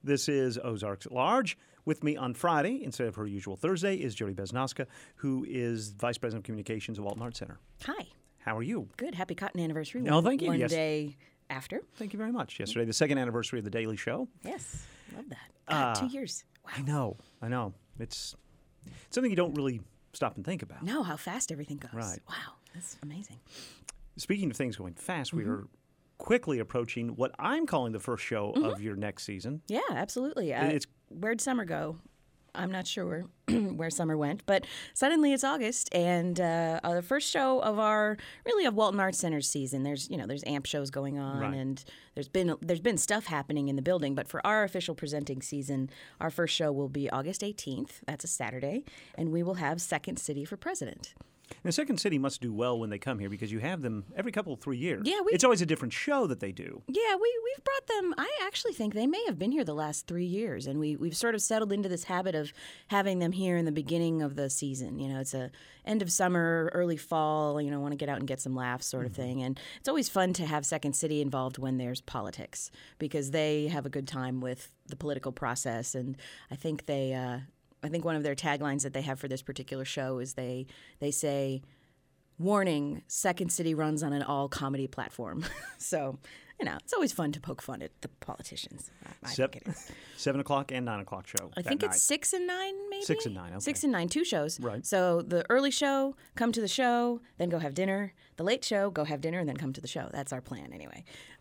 This is Ozarks at Large. With me on Friday, instead of her usual Thursday, is Jody Besnoska, who is Vice President of Communications at Walton Arts Center. Hi. How are you? Good. Happy Cotton Anniversary. Oh, thank you. One Yes. day after. Thank you very much. Yesterday, the second anniversary of The Daily Show. Yes. Love that. God, 2 years. Wow. I know. It's something you don't really stop and think about. No, how fast everything goes. Right. Wow. That's amazing. Speaking of things going fast, we are quickly approaching what I'm calling the first show of your next season. Yeah, absolutely. Where'd summer go? I'm not sure where summer went, but suddenly it's August, and the first show of Walton Arts Center's season. There's AMP shows going on, Right. and there's been stuff happening in the building. But for our official presenting season, our first show will be August 18th. That's a Saturday, and we will have Second City for President. And Second City must do well when they come here because you have them every couple of 3 years. Yeah, it's always a different show that they do. Yeah, we've brought them. I actually think they may have been here the last 3 years, and we've sort of settled into this habit of having them here in the beginning of the season. It's a end of summer, early fall. Want to get out and get some laughs, sort of thing. And it's always fun to have Second City involved when there's politics because they have a good time with the political process, and I think I think one of their taglines that they have for this particular show is they say, "Warning: Second City runs on an all-comedy platform." So, it's always fun to poke fun at the politicians. I think it is. 7 o'clock and 9 o'clock show. I think it's 6 and 9, maybe? 6 and 9, okay. 6 and 9, 2 shows. Right. So the early show, come to the show, then go have dinner. The late show, go have dinner, and then come to the show. That's our plan anyway.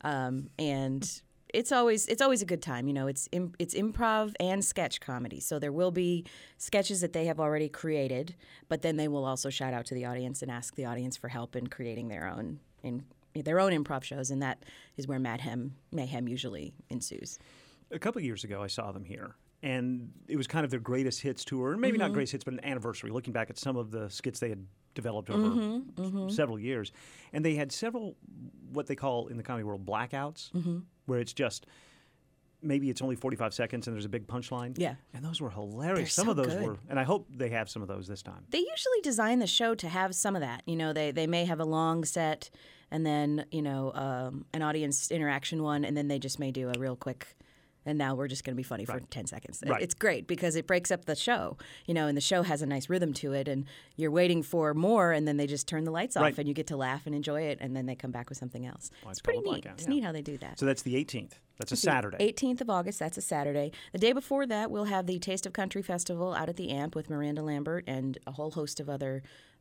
And it's always a good time. It's improv and sketch comedy. So there will be sketches that they have already created, but then they will also shout out to the audience and ask the audience for help in creating their own improv shows, and that is where mayhem usually ensues. A couple of years ago, I saw them here, and it was kind of their greatest hits tour. Maybe not greatest hits, but an anniversary, looking back at some of the skits they had developed over several years. And they had several, what they call in the comedy world, blackouts, where it's just, maybe it's only 45 seconds and there's a big punchline. Yeah. And those were hilarious. They're some so of those good. were, and I hope they have some of those this time. They usually design the show to have some of that. They may have a long set and then, an audience interaction one, and then they just may do a real quick, and now we're just going to be funny for 10 seconds. Right. It's great because it breaks up the show, and the show has a nice rhythm to it, and you're waiting for more, and then they just turn the lights off, Right. and you get to laugh and enjoy it, and then they come back with something else. Well, It's pretty called a neat. blackout, It's yeah. neat how they do that. So that's the 18th. That's a Saturday. 18th of August, that's a Saturday. The day before that, we'll have the Taste of Country Festival out at the AMP with Miranda Lambert and a whole host of other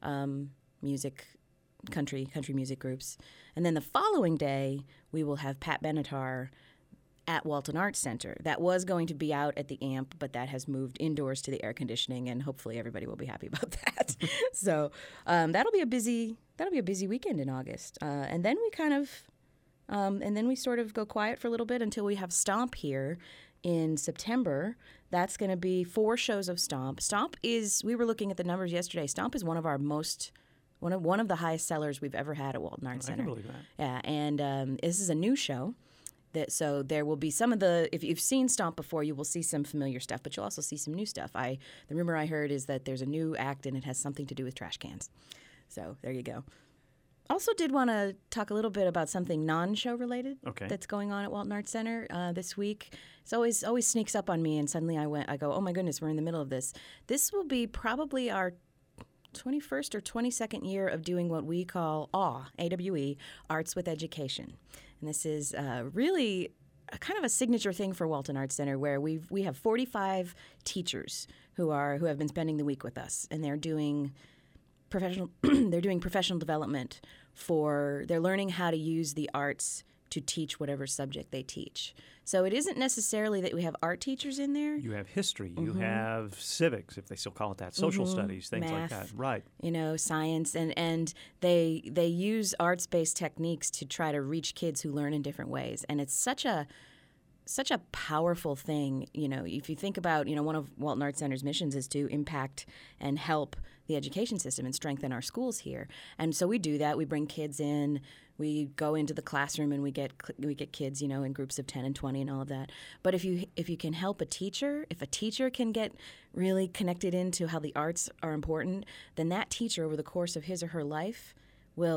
country music groups. And then the following day, we will have Pat Benatar at Walton Arts Center. That was going to be out at the AMP, but that has moved indoors to the air conditioning, and hopefully everybody will be happy about that. So that'll be a busy weekend in August. And then we sort of go quiet for a little bit until we have Stomp here in September. That's going to be 4 shows of Stomp. Stomp is, we were looking at the numbers yesterday, Stomp is one of our one of the highest sellers we've ever had at Walton Arts Center. I can believe that. Yeah, and this is a new show. So there will be some of the, if you've seen Stomp before, you will see some familiar stuff, but you'll also see some new stuff. The rumor I heard is that there's a new act and it has something to do with trash cans. So there you go. Also did want to talk a little bit about something non-show related that's going on at Walton Arts Center this week. It's always sneaks up on me, and suddenly I go, oh my goodness, we're in the middle of this. This will be probably our 21st or 22nd year of doing what we call AWE, Arts with Education. And this is really kind of a signature thing for Walton Arts Center, where we have 45 teachers who have been spending the week with us, and they're doing professional development they're learning how to use the arts to teach whatever subject they teach. So it isn't necessarily that we have art teachers in there. You have history. You have civics, if they still call it that, social studies, things like that. Math, Right. Science, and they use arts-based techniques to try to reach kids who learn in different ways. And it's such a powerful thing. If you think about, one of Walton Arts Center's missions is to impact and help the education system and strengthen our schools here. And so we do that. We bring kids in. We go into the classroom and we get kids, in groups of 10 and 20 and all of that. But if you can help a teacher can get really connected into how the arts are important, then that teacher over the course of his or her life will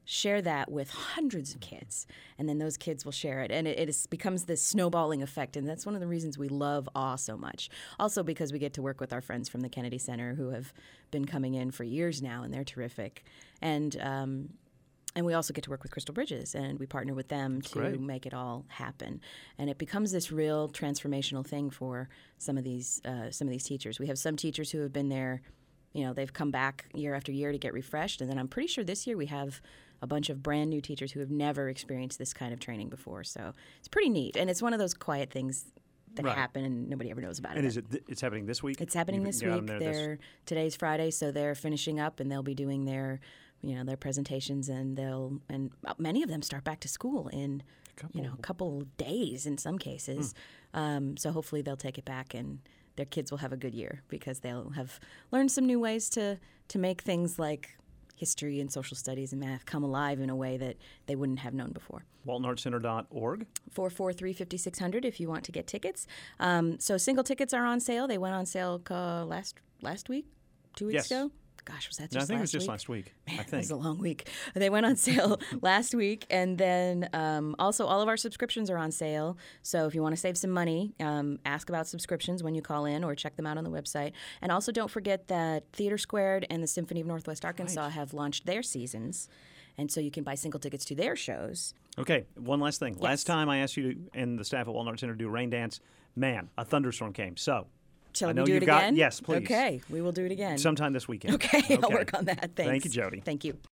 share that with hundreds of kids, and then those kids will share it, and becomes this snowballing effect, and that's one of the reasons we love Awe so much. Also because we get to work with our friends from the Kennedy Center who have been coming in for years now, and they're terrific. And we also get to work with Crystal Bridges, and we partner with them to make it all happen. And it becomes this real transformational thing for some of these teachers. We have some teachers who have been there, they've come back year after year to get refreshed, and then I'm pretty sure this year we have a bunch of brand new teachers who have never experienced this kind of training before. So it's pretty neat, and it's one of those quiet things that happen and nobody ever knows about it. And it's happening this week? It's happening this week. Today's Friday, so they're finishing up, and they'll be doing their presentations, and many of them start back to school in a couple days in some cases. So hopefully they'll take it back, and their kids will have a good year because they'll have learned some new ways to make things like history and social studies and math come alive in a way that they wouldn't have known before. WaltonArtsCenter.org. 443-5600 if you want to get tickets. So single tickets are on sale. They went on sale last week, 2 weeks ago. Gosh, was that just last week? I think it was just last week. Man, it was a long week. They went on sale last week. And then also all of our subscriptions are on sale. So if you want to save some money, ask about subscriptions when you call in or check them out on the website. And also don't forget that Theater Squared and the Symphony of Northwest Arkansas have launched their seasons. And so you can buy single tickets to their shows. Okay, one last thing. Yes. Last time I asked you and the staff at Walton Arts Center to do a rain dance, man, a thunderstorm came. So shall we do it again? Yes, please. Okay, we will do it again. Sometime this weekend. Okay, I'll work on that. Thanks. Thank you, Jody. Thank you.